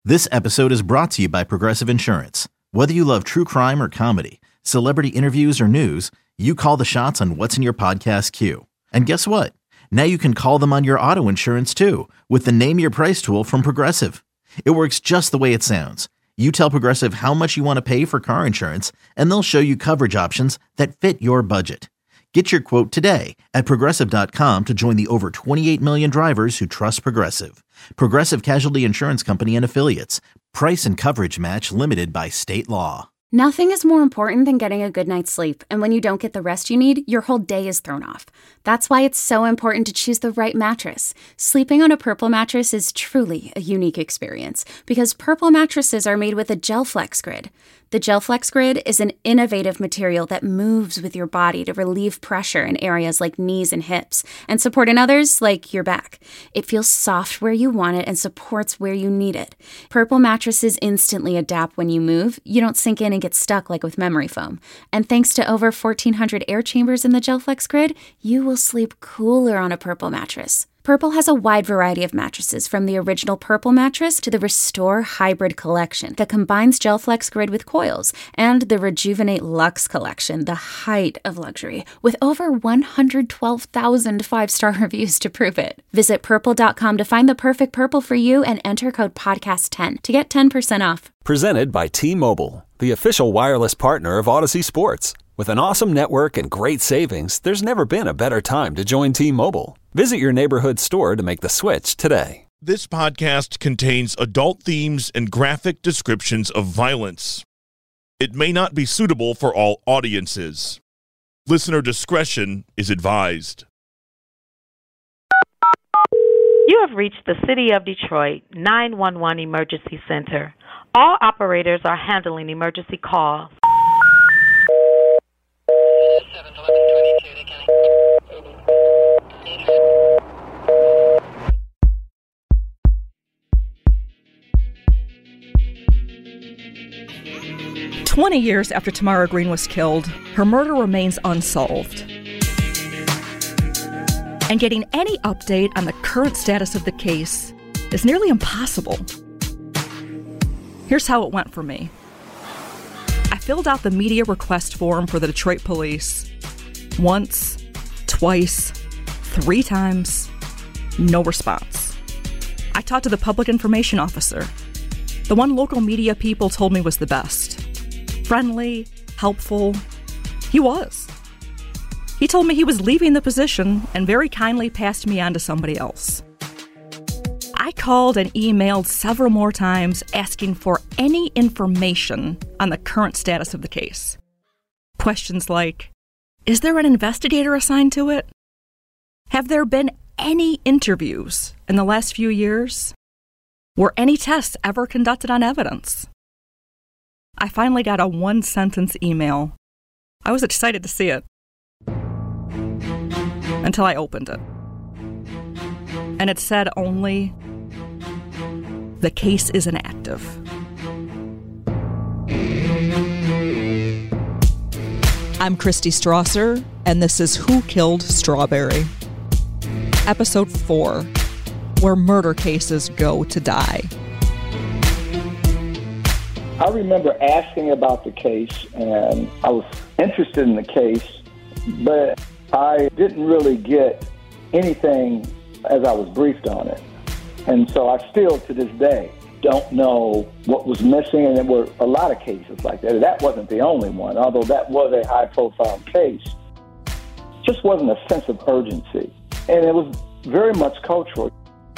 This episode is brought to you by Progressive Insurance. Whether you love true crime or comedy, celebrity interviews or news, you call the shots on what's in your podcast queue. And guess what? Now you can call them on your auto insurance too with the Name Your Price tool from Progressive. It works just the way it sounds. You tell Progressive how much you want to pay for car insurance, and they'll show you coverage options that fit your budget. Get your quote today at Progressive.com to join the over 28 million drivers who trust Progressive. Progressive Casualty Insurance Company and Affiliates. Price and coverage match limited by state law. Nothing is more important than getting a good night's sleep, and when you don't get the rest you need, your whole day is thrown off. That's why it's so important to choose the right mattress. Sleeping on a Purple mattress is truly a unique experience because Purple mattresses are made with a GelFlex Grid. The GelFlex Grid is an innovative material that moves with your body to relieve pressure in areas like knees and hips and support in others like your back. It feels soft where you want it and supports where you need it. Purple mattresses instantly adapt when you move. You don't sink in and get stuck like with memory foam. And thanks to over 1,400 air chambers in the GelFlex Grid, you will sleep cooler on a Purple mattress. Purple has a wide variety of mattresses, from the original Purple mattress to the Restore Hybrid collection that combines GelFlex Grid with coils, and the Rejuvenate Luxe collection, the height of luxury, with over 112,000 five-star reviews to prove it. Visit Purple.com to find the perfect Purple for you and enter code PODCAST10 to get 10% off. Presented by T-Mobile, the official wireless partner of Odyssey Sports. With an awesome network and great savings, there's never been a better time to join T-Mobile. Visit your neighborhood store to make the switch today. This podcast contains adult themes and graphic descriptions of violence. It may not be suitable for all audiences. Listener discretion is advised. You have reached the City of Detroit 911 Emergency Center. All operators are handling emergency calls. 20 years after Tamara Green was killed, her murder remains unsolved. And getting any update on the current status of the case is nearly impossible. Here's how it went for me. I filled out the media request form for the Detroit Police once, twice, 3 times, no response. I talked to the public information officer, the one local media people told me was the best. Friendly, helpful. He was. He told me he was leaving the position and very kindly passed me on to somebody else. I called and emailed several more times asking for any information on the current status of the case. Questions like, is there an investigator assigned to it? Have there been any interviews in the last few years? Were any tests ever conducted on evidence? I finally got a 1-sentence email. I was excited to see it. Until I opened it. And it said only, the case is inactive. I'm Christy Strasser, and this is Who Killed Strawberry? Episode 4, Where Murder Cases Go to Die. I remember asking about the case, and I was interested in the case, but I didn't really get anything as I was briefed on it. And so I still, to this day, don't know what was missing, and there were a lot of cases like that. That wasn't the only one, although that was a high-profile case. Just wasn't a sense of urgency, and it was very much cultural.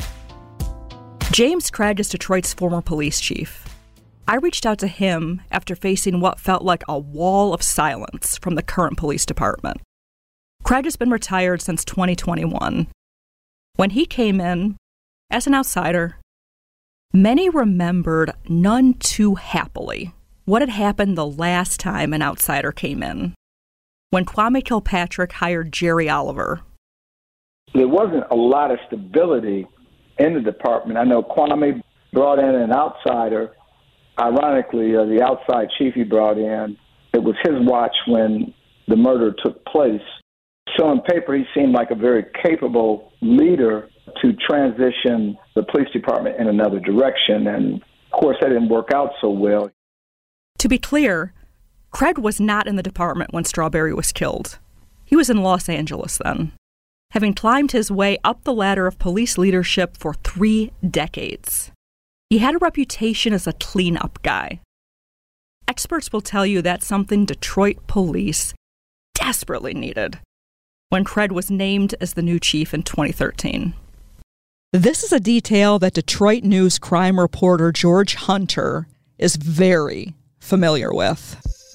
James Craig is Detroit's former police chief. I reached out to him after facing what felt like a wall of silence from the current police department. Craig has been retired since 2021. When he came in, as an outsider, many remembered none too happily what had happened the last time an outsider came in, when Kwame Kilpatrick hired Jerry Oliver. There wasn't a lot of stability in the department. I know Kwame brought in an outsider. Ironically, the outside chief he brought in, it was his watch when the murder took place. So on paper, he seemed like a very capable leader to transition the police department in another direction. And Of course, that didn't work out so well. To be clear, Cred was not in the department when Strawberry was killed. He was in Los Angeles then, having climbed his way up the ladder of police leadership for 3 decades. He had a reputation as a cleanup guy. Experts will tell you that's something Detroit police desperately needed when Cred was named as the new chief in 2013. This is a detail that Detroit News crime reporter George Hunter is very familiar with.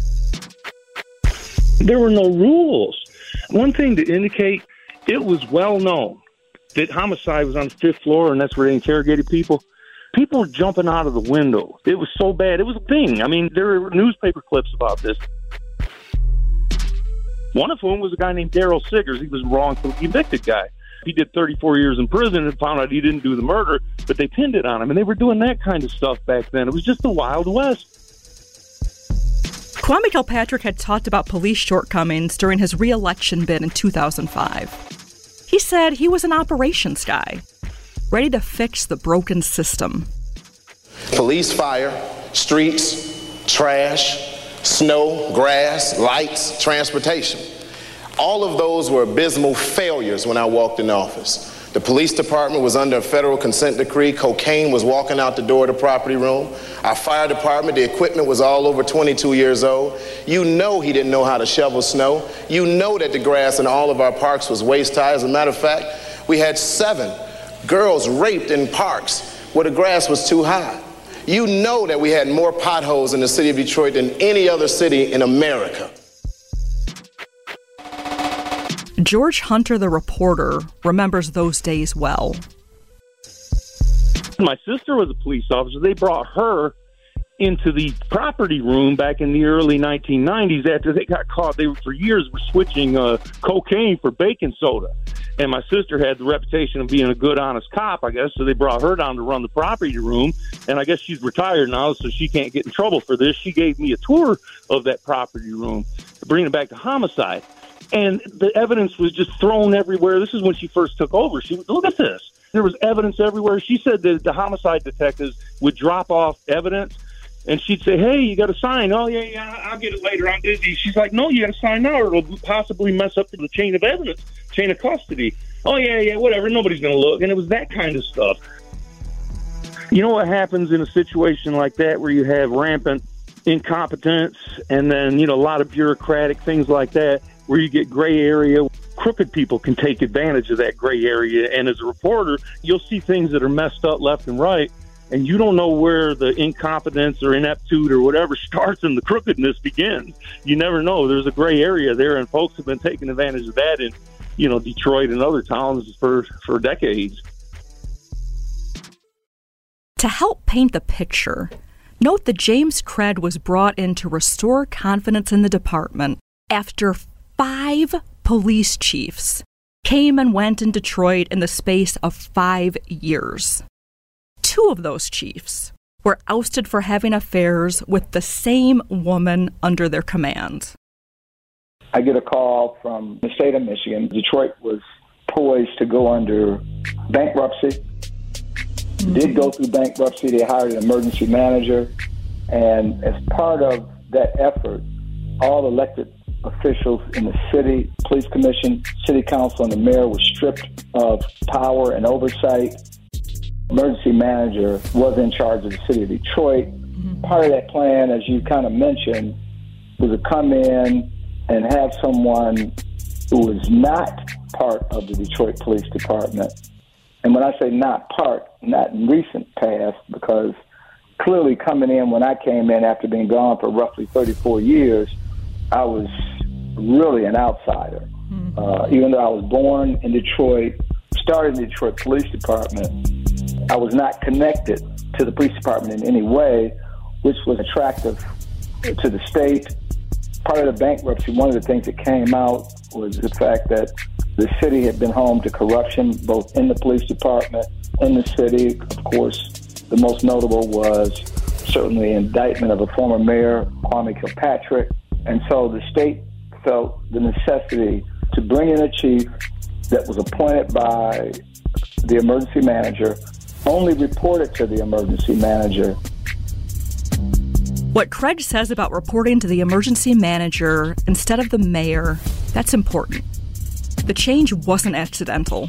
There were no rules. One thing to indicate, it was well known that homicide was on the 5th floor, and that's where they interrogated people. People were jumping out of the window. It was so bad. It was a thing. I mean, there were newspaper clips about this. One of whom was a guy named Daryl Siggers. He was a wrongfully convicted guy. He did 34 years in prison and found out he didn't do the murder, but they pinned it on him. And they were doing that kind of stuff back then. It was just the Wild West. Kwame Kilpatrick had talked about police shortcomings during his re-election bid in 2005. He said he was an operations guy, ready to fix the broken system. Police, fire, streets, trash, snow, grass, lights, transportation. All of those were abysmal failures when I walked in office. The police department was under a federal consent decree. Cocaine was walking out the door of the property room. Our fire department, the equipment was all over 22 years old. You know he didn't know how to shovel snow. You know that the grass in all of our parks was waist-high. As a matter of fact, we had 7 girls raped in parks where the grass was too high. You know that we had more potholes in the city of Detroit than any other city in America. George Hunter, the reporter, remembers those days well. My sister was a police officer. They brought her into the property room back in the early 1990s after they got caught. They, for years, were switching cocaine for baking soda. And my sister had the reputation of being a good, honest cop, I guess, so they brought her down to run the property room. And I guess she's retired now, so she can't get in trouble for this. She gave me a tour of that property room to bring it back to homicide. And the evidence was just thrown everywhere. This is when she first took over. She was, look at this. There was evidence everywhere. She said that the homicide detectives would drop off evidence, and she'd say, hey, you got to sign. Oh, yeah, I'll get it later. I'm busy. She's like, no, you got to sign now, or it'll possibly mess up the chain of evidence, chain of custody. Oh, yeah, whatever. Nobody's going to look. And it was that kind of stuff. You know what happens in a situation like that where you have rampant incompetence and then, a lot of bureaucratic things like that, where you get gray area. Crooked people can take advantage of that gray area. And as a reporter, you'll see things that are messed up left and right, and you don't know where the incompetence or ineptitude or whatever starts and the crookedness begins. You never know. There's a gray area there, and folks have been taking advantage of that in, Detroit and other towns for decades. To help paint the picture, note that James Cred was brought in to restore confidence in the department after 5 police chiefs came and went in Detroit in the space of 5 years. 2 of those chiefs were ousted for having affairs with the same woman under their command. I get a call from the state of Michigan. Detroit was poised to go under bankruptcy. Did go through bankruptcy. They hired an emergency manager. And as part of that effort, all elected officials in the city, police commission, city council, and the mayor were stripped of power and oversight. Emergency manager was in charge of the city of Detroit. Part of that plan, as you kind of mentioned, was to come in and have someone who was not part of the Detroit Police Department. And when I say not part, not in recent past, because clearly coming in when I came in after being gone for roughly 34 years, I was really an outsider. Even though I was born in Detroit, started in the Detroit Police Department, I was not connected to the police department in any way, which was attractive to the state. Part of the bankruptcy, one of the things that came out was the fact that the city had been home to corruption, both in the police department, in the city. Of course, the most notable was certainly indictment of a former mayor, Kwame Kilpatrick. And so the state felt the necessity to bring in a chief that was appointed by the emergency manager, only reported to the emergency manager, What Craig says about reporting to the emergency manager instead of the mayor, that's important. The change wasn't accidental.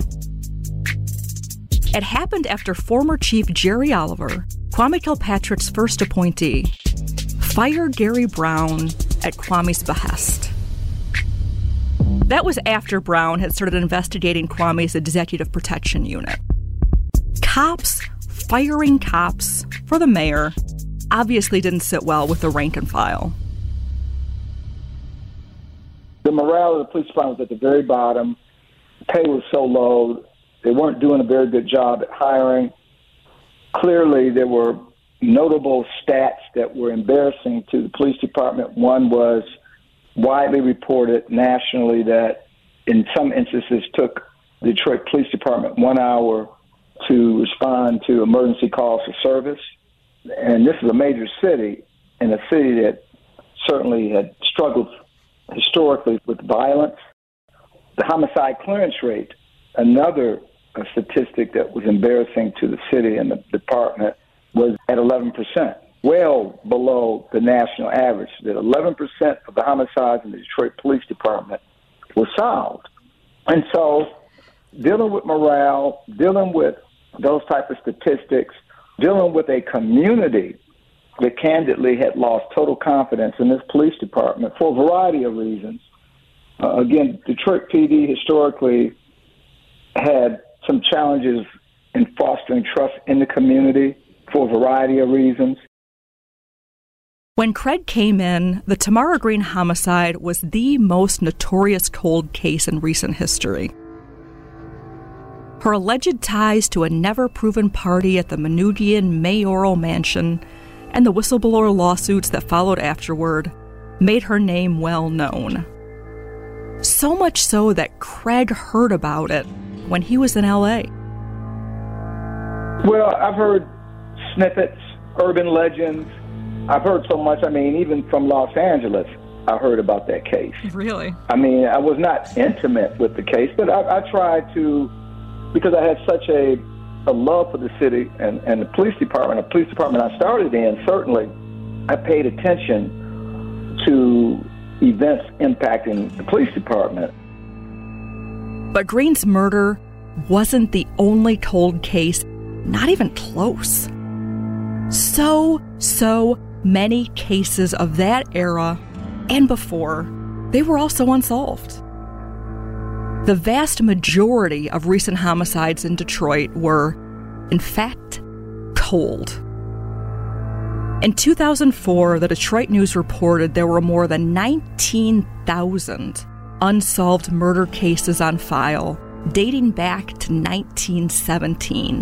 It happened after former Chief Jerry Oliver, Kwame Kilpatrick's first appointee, fired Gary Brown at Kwame's behest. That was after Brown had started investigating Kwame's Executive Protection Unit. Cops firing cops for the mayor obviously didn't sit well with the rank and file. The morale of the police department was at the very bottom. Pay was so low. They weren't doing a very good job at hiring. Clearly, there were notable stats that were embarrassing to the police department. One was widely reported nationally that in some instances took the Detroit Police Department 1 hour to respond to emergency calls for service. And this is a major city, and a city that certainly had struggled historically with violence. The homicide clearance rate, another statistic that was embarrassing to the city and the department, was at 11%, well below the national average. That 11% of the homicides in the Detroit Police Department were solved. And so dealing with morale, dealing with those type of statistics, dealing with a community that candidly had lost total confidence in this police department for a variety of reasons. Again, Detroit PD historically had some challenges in fostering trust in the community for a variety of reasons. When Craig came in, the Tamara Green homicide was the most notorious cold case in recent history. Her alleged ties to a never-proven party at the Manoogian mayoral mansion and the whistleblower lawsuits that followed afterward made her name well known. So much so that Craig heard about it when he was in L.A. Well, I've heard snippets, urban legends. I've heard so much, even from Los Angeles, I heard about that case. Really? I was not intimate with the case, but I tried to, because I had such a love for the city and the police department, I started in, certainly, I paid attention to events impacting the police department. But Green's murder wasn't the only cold case, not even close. So many cases of that era and before, they were also unsolved. The vast majority of recent homicides in Detroit were, in fact, cold. In 2004, the Detroit News reported there were more than 19,000 unsolved murder cases on file, dating back to 1917.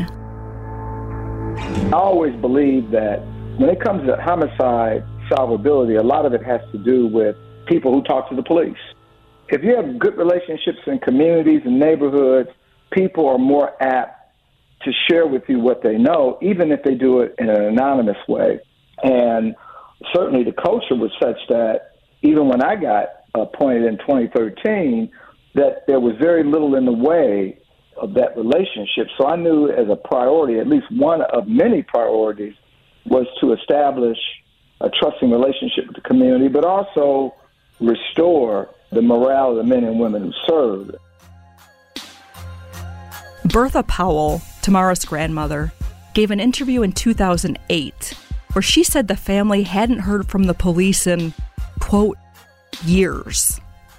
I always believe that when it comes to homicide solvability, a lot of it has to do with people who talk to the police. If you have good relationships in communities and neighborhoods, people are more apt to share with you what they know, even if they do it in an anonymous way. And certainly the culture was such that even when I got appointed in 2013, that there was very little in the way of that relationship. So I knew as a priority, at least one of many priorities, was to establish a trusting relationship with the community, but also restore the morale of the men and women who served. Bertha Powell, Tamara's grandmother, gave an interview in 2008 where she said the family hadn't heard from the police in, quote, years.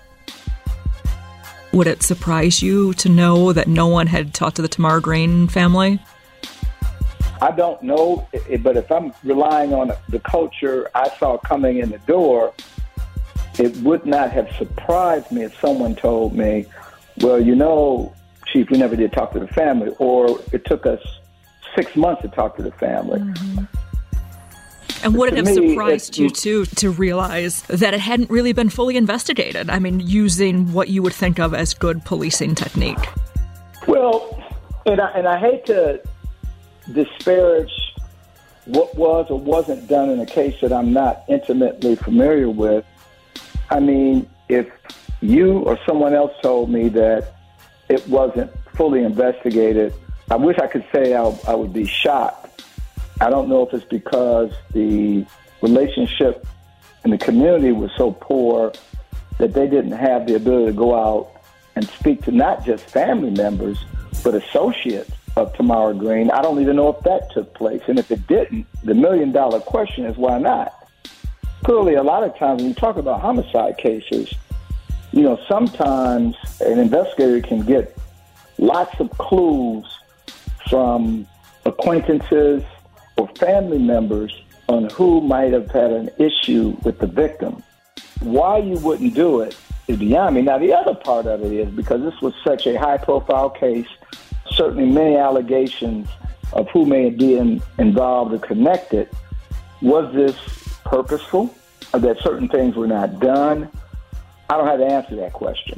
Would it surprise you to know that no one had talked to the Tamara Green family? I don't know, but if I'm relying on the culture I saw coming in the door, it would not have surprised me if someone told me, well, Chief, we never did talk to the family, or it took us 6 months to talk to the family. Mm-hmm. And would it have surprised you, too, to realize that it hadn't really been fully investigated? Using what you would think of as good policing technique. Well, and I hate to disparage what was or wasn't done in a case that I'm not intimately familiar with. If you or someone else told me that it wasn't fully investigated, I wish I could say I would be shocked. I don't know if it's because the relationship in the community was so poor that they didn't have the ability to go out and speak to not just family members, but associates of Tamara Green. I don't even know if that took place. And if it didn't, the million-dollar question is why not? Clearly, a lot of times when you talk about homicide cases, sometimes an investigator can get lots of clues from acquaintances or family members on who might have had an issue with the victim. Why you wouldn't do it is beyond me. Now, the other part of it is because this was such a high-profile case, certainly many allegations of who may be involved or connected. Was this purposeful? Or that certain things were not done? I don't have to answer that question.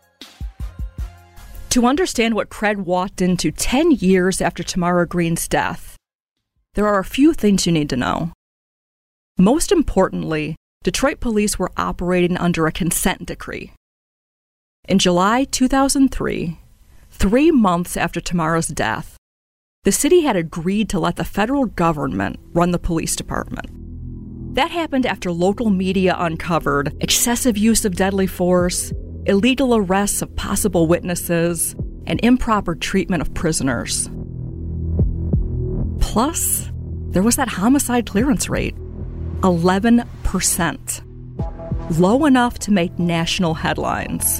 To understand what Cred walked into 10 years after Tamara Green's death, there are a few things you need to know. Most importantly, Detroit police were operating under a consent decree. In July 2003, 3 months after Tamara's death, the city had agreed to let the federal government run the police department. That happened after local media uncovered excessive use of deadly force, illegal arrests of possible witnesses, and improper treatment of prisoners. Plus, there was that homicide clearance rate, 11%, low enough to make national headlines.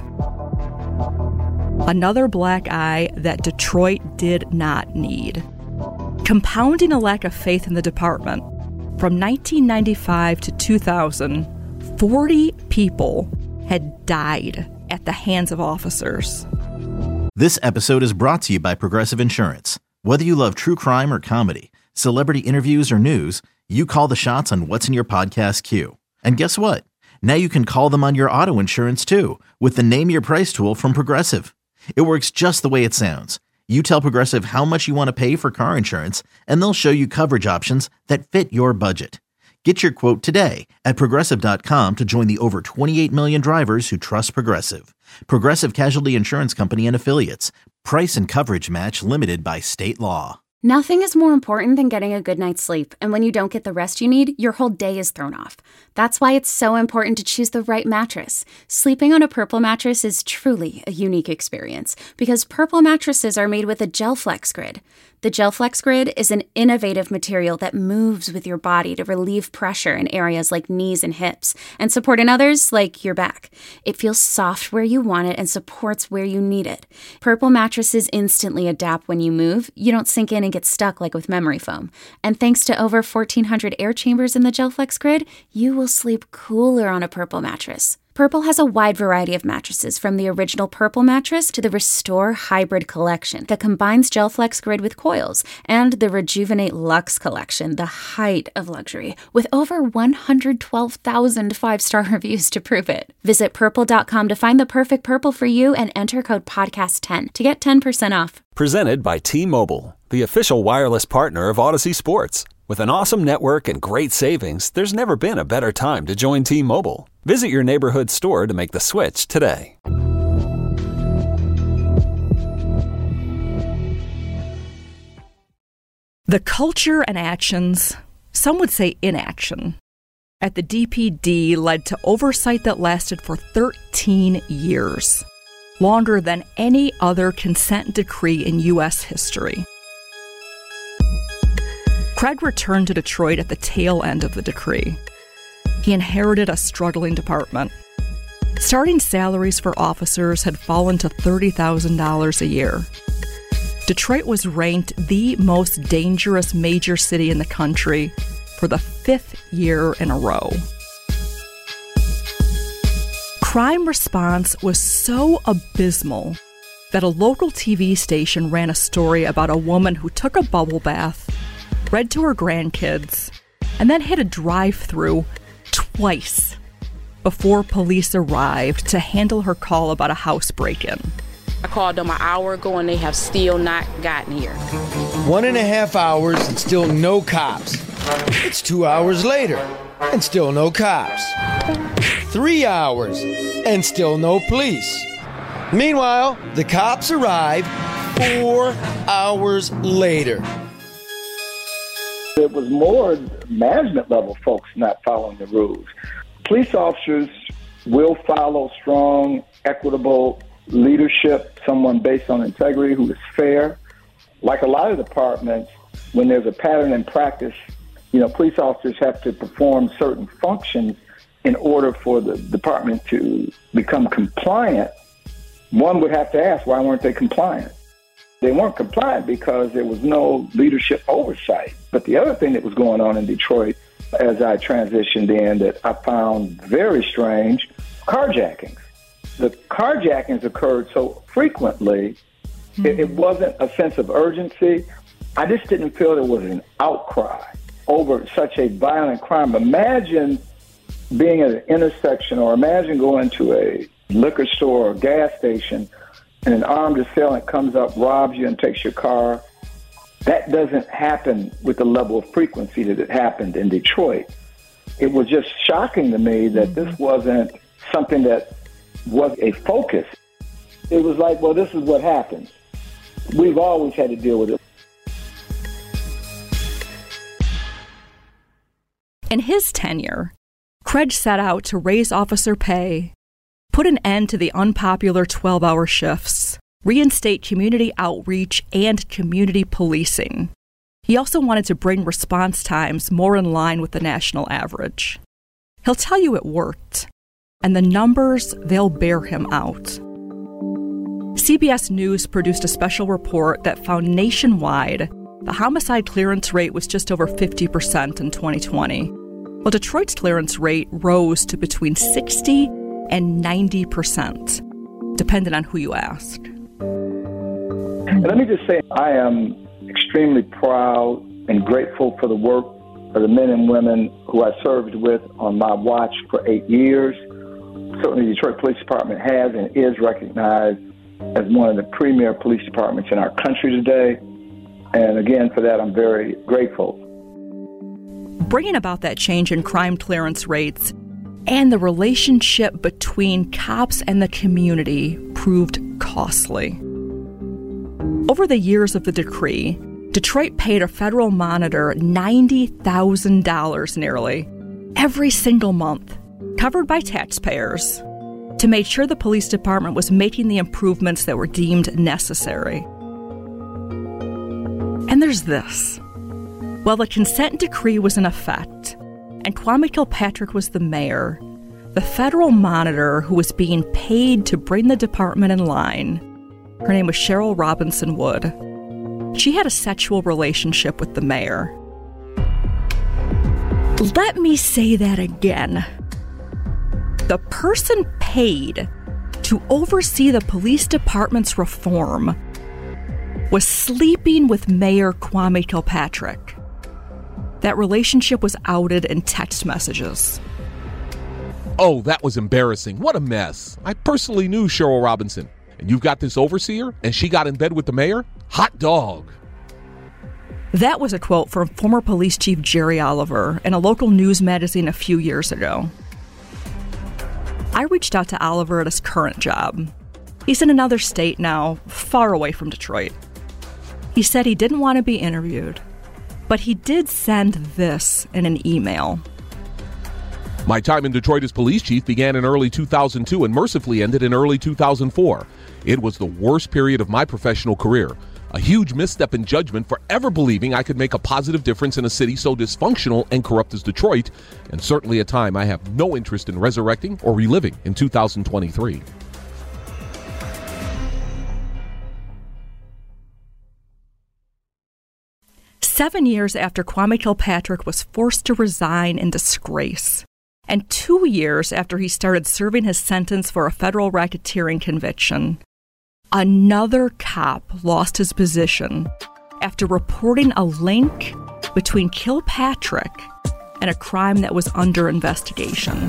Another black eye that Detroit did not need. Compounding a lack of faith in the department, from 1995 to 2000, 40 people had died at the hands of officers. This episode is brought to you by Progressive Insurance. Whether you love true crime or comedy, celebrity interviews or news, you call the shots on what's in your podcast queue. And guess what? Now you can call them on your auto insurance too, with the Name Your Price tool from Progressive. It works just the way it sounds. You tell Progressive how much you want to pay for car insurance, and they'll show you coverage options that fit your budget. Get your quote today at Progressive.com to join the over 28 million drivers who trust Progressive. Progressive Casualty Insurance Company and Affiliates. Price and coverage match limited by state law. Nothing is more important than getting a good night's sleep, and when you don't get the rest you need, your whole day is thrown off. That's why it's so important to choose the right mattress. Sleeping on a Purple mattress is truly a unique experience because Purple mattresses are made with a GelFlex Grid. The GelFlex Grid is an innovative material that moves with your body to relieve pressure in areas like knees and hips and support in others like your back. It feels soft where you want it and supports where you need it. Purple mattresses instantly adapt when you move. You don't sink in and get stuck like with memory foam. And thanks to over 1,400 air chambers in the GelFlex Grid, you will sleep cooler on a Purple mattress. Purple has a wide variety of mattresses, from the original Purple mattress to the Restore Hybrid collection that combines GelFlex Grid with coils, and the Rejuvenate Luxe collection, the height of luxury, with over 112,000 five-star reviews to prove it. Visit Purple.com to find the perfect Purple for you and enter code PODCAST10 to get 10% off. Presented by T-Mobile, the official wireless partner of Odyssey Sports. With an awesome network and great savings, there's never been a better time to join T-Mobile. Visit your neighborhood store to make the switch today. The culture and actions, some would say inaction, at the DPD led to oversight that lasted for 13 years, longer than any other consent decree in U.S. history. Craig returned to Detroit at the tail end of the decree. He inherited a struggling department. Starting salaries for officers had fallen to $30,000 a year. Detroit was ranked the most dangerous major city in the country for the 5th year in a row. Crime response was so abysmal that a local TV station ran a story about a woman who took a bubble bath, read to her grandkids, and then hit a drive-thru twice before police arrived to handle her call about a house break-in. I called them an hour ago and they have still not gotten here. 1.5 hours and still no cops. It's 2 hours later and still no cops. 3 hours and still no police. Meanwhile, the cops arrive 4 hours later. It was more management level folks not following the rules. Police officers will follow strong, equitable leadership, someone based on integrity who is fair. Like a lot of departments, when there's a pattern in practice, police officers have to perform certain functions in order for the department to become compliant. One would have to ask, why weren't they compliant? They weren't compliant because there was no leadership oversight. But the other thing that was going on in Detroit as I transitioned in that I found very strange, carjackings. The carjackings occurred so frequently, it wasn't a sense of urgency. I just didn't feel there was an outcry over such a violent crime. Imagine being at an intersection, or imagine going to a liquor store or gas station and an armed assailant comes up, robs you, and takes your car. That doesn't happen with the level of frequency that it happened in Detroit. It was just shocking to me that this wasn't something that was a focus. It was like, well, this is what happens. We've always had to deal with it. In his tenure, Craig set out to raise officer pay, put an end to the unpopular 12-hour shifts, reinstate community outreach and community policing. He also wanted to bring response times more in line with the national average. He'll tell you it worked, and the numbers, they'll bear him out. CBS News produced a special report that found nationwide the homicide clearance rate was just over 50% in 2020. Well, Detroit's clearance rate rose to between 60 and 90%, depending on who you ask. And let me just say, I am extremely proud and grateful for the work of the men and women who I served with on my watch for 8 years. Certainly the Detroit Police Department has and is recognized as one of the premier police departments in our country today. And again, for that, I'm very grateful. Bringing about that change in crime clearance rates and the relationship between cops and the community proved costly. Over the years of the decree, Detroit paid a federal monitor $90,000 nearly every single month, covered by taxpayers, to make sure the police department was making the improvements that were deemed necessary. And there's this. While the consent decree was in effect and Kwame Kilpatrick was the mayor, the federal monitor who was being paid to bring the department in line, her name was Cheryl Robinson Wood. She had a sexual relationship with the mayor. Let me say that again. The person paid to oversee the police department's reform was sleeping with Mayor Kwame Kilpatrick. That relationship was outed in text messages. Oh, that was embarrassing. What a mess. I personally knew Cheryl Robinson. And you've got this overseer, and she got in bed with the mayor? Hot dog. That was a quote from former police chief Jerry Oliver in a local news magazine a few years ago. I reached out to Oliver at his current job. He's in another state now, far away from Detroit. He said he didn't want to be interviewed, but he did send this in an email. My time in Detroit as police chief began in early 2002 and mercifully ended in early 2004. It was the worst period of my professional career. A huge misstep in judgment for ever believing I could make a positive difference in a city so dysfunctional and corrupt as Detroit, and certainly a time I have no interest in resurrecting or reliving in 2023. Seven years after Kwame Kilpatrick was forced to resign in disgrace, and 2 years after he started serving his sentence for a federal racketeering conviction, another cop lost his position after reporting a link between Kilpatrick and a crime that was under investigation.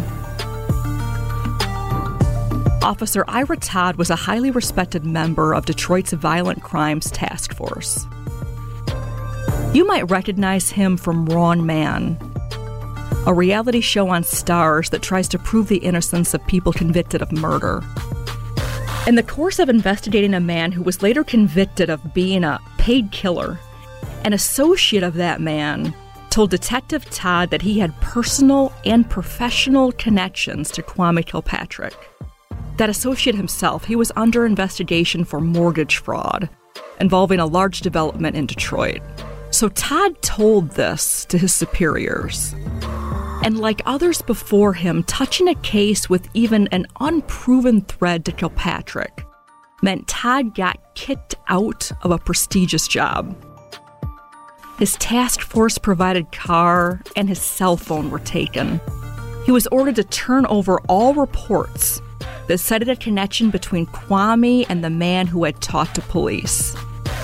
Officer Ira Todd was a highly respected member of Detroit's Violent Crimes Task Force. You might recognize him from Wrong Man, a reality show on Starz that tries to prove the innocence of people convicted of murder. In the course of investigating a man who was later convicted of being a paid killer, an associate of that man told Detective Todd that he had personal and professional connections to Kwame Kilpatrick. That associate himself, he was under investigation for mortgage fraud involving a large development in Detroit. So Todd told this to his superiors. And like others before him, touching a case with even an unproven thread to Kilpatrick meant Todd got kicked out of a prestigious job. His task force provided car and his cell phone were taken. He was ordered to turn over all reports that cited a connection between Kwame and the man who had talked to police.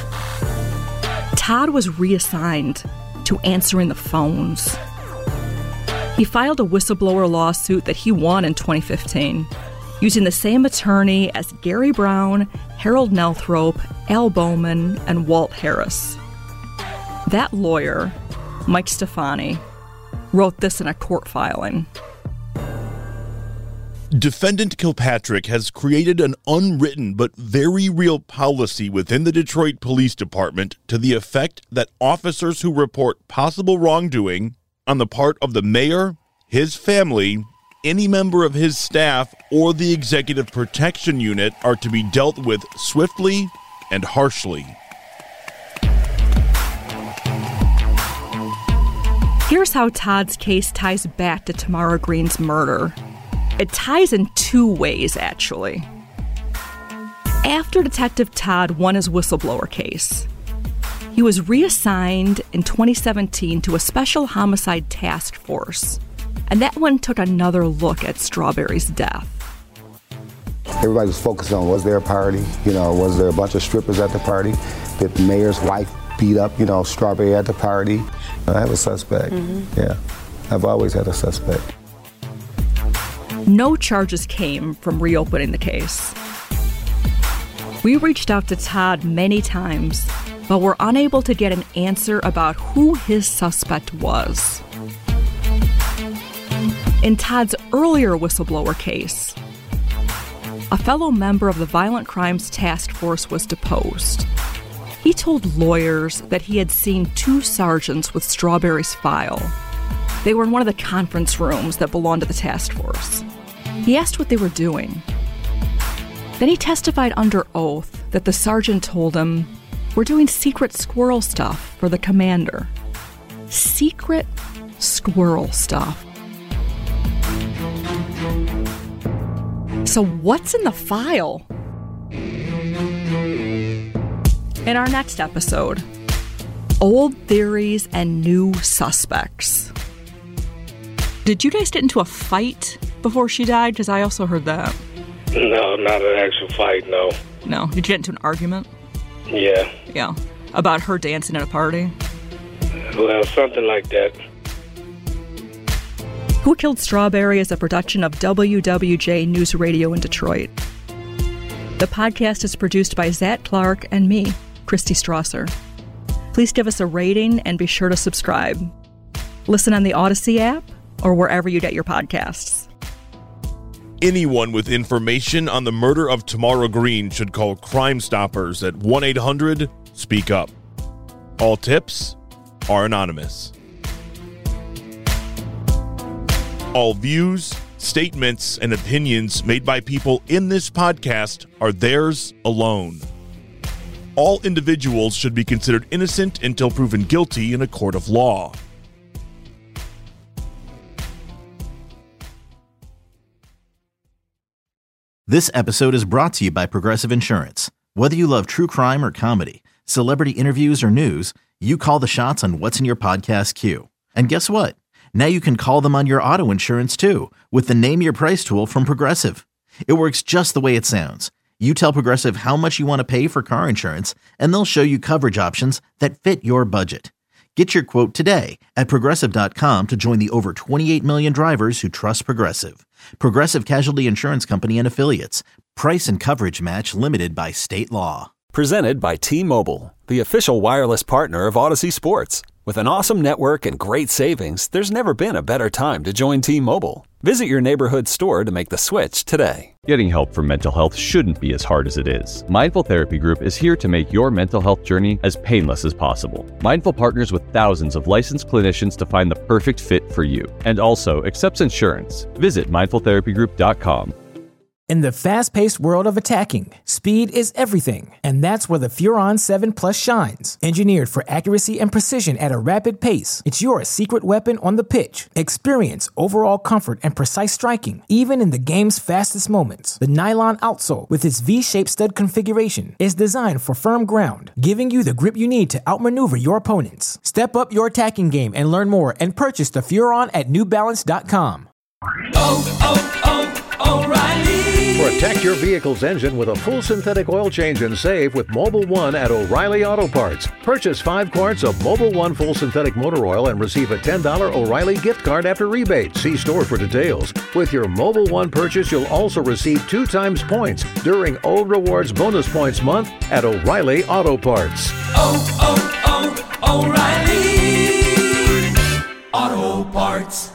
Todd was reassigned to answering the phones. He filed a whistleblower lawsuit that he won in 2015, using the same attorney as Gary Brown, Harold Nelthrope, Al Bowman, and Walt Harris. That lawyer, Mike Stefani, wrote this in a court filing. Defendant Kilpatrick has created an unwritten but very real policy within the Detroit Police Department to the effect that officers who report possible wrongdoing on the part of the mayor, his family, any member of his staff, or the Executive Protection Unit are to be dealt with swiftly and harshly. Here's how Todd's case ties back to Tamara Green's murder. It ties in two ways, actually. After Detective Todd won his whistleblower case, he was reassigned in 2017 to a special homicide task force, and that one took another look at Strawberry's death. Everybody was focused on, was there a party? Was there a bunch of strippers at the party? Did the mayor's wife beat up, Strawberry at the party? I have a suspect. Yeah, I've always had a suspect. No charges came from reopening the case. We reached out to Todd many times, but were unable to get an answer about who his suspect was. In Todd's earlier whistleblower case, a fellow member of the Violent Crimes Task Force was deposed. He told lawyers that he had seen two sergeants with Strawberry's file. They were in one of the conference rooms that belonged to the task force. He asked what they were doing. Then he testified under oath that the sergeant told him, "We're doing secret squirrel stuff for the commander." Secret squirrel stuff. So what's in the file? In our next episode, old theories and new suspects. Did you guys get into a fight before she died? Because I also heard that. No, not an actual fight, no. No? Did you get into an argument? Yeah. Yeah. About her dancing at a party? Well, something like that. Who Killed Strawberry is a production of WWJ News Radio in Detroit. The podcast is produced by Zach Clark and me, Christy Strasser. Please give us a rating and be sure to subscribe. Listen on the Odyssey app or wherever you get your podcasts. Anyone with information on the murder of Tamara Green should call Crime Stoppers at 1-800-SPEAK-UP. All tips are anonymous. All views, statements, and opinions made by people in this podcast are theirs alone. All individuals should be considered innocent until proven guilty in a court of law. This episode is brought to you by Progressive Insurance. Whether you love true crime or comedy, celebrity interviews or news, you call the shots on what's in your podcast queue. And guess what? Now you can call them on your auto insurance too with the Name Your Price tool from Progressive. It works just the way it sounds. You tell Progressive how much you want to pay for car insurance, and they'll show you coverage options that fit your budget. Get your quote today at Progressive.com to join the over 28 million drivers who trust Progressive. Progressive Casualty Insurance Company and Affiliates. Price and coverage match limited by state law. Presented by T-Mobile, the official wireless partner of Odyssey Sports. With an awesome network and great savings, there's never been a better time to join T-Mobile. Visit your neighborhood store to make the switch today. Getting help for mental health shouldn't be as hard as it is. Mindful Therapy Group is here to make your mental health journey as painless as possible. Mindful partners with thousands of licensed clinicians to find the perfect fit for you, and also accepts insurance. Visit mindfultherapygroup.com. In the fast-paced world of attacking, speed is everything, and that's where the Furon 7 Plus shines. Engineered for accuracy and precision at a rapid pace, it's your secret weapon on the pitch. Experience overall comfort and precise striking, even in the game's fastest moments. The nylon outsole, with its V-shaped stud configuration, is designed for firm ground, giving you the grip you need to outmaneuver your opponents. Step up your attacking game and learn more and purchase the Furon at newbalance.com. O'Reilly. Protect your vehicle's engine with a full synthetic oil change and save with Mobil 1 at O'Reilly Auto Parts. Purchase 5 quarts of Mobil 1 full synthetic motor oil and receive a $10 O'Reilly gift card after rebate. See store for details. With your Mobil 1 purchase, you'll also receive 2 times points during O Rewards Bonus Points Month at O'Reilly Auto Parts. O'Reilly Auto Parts.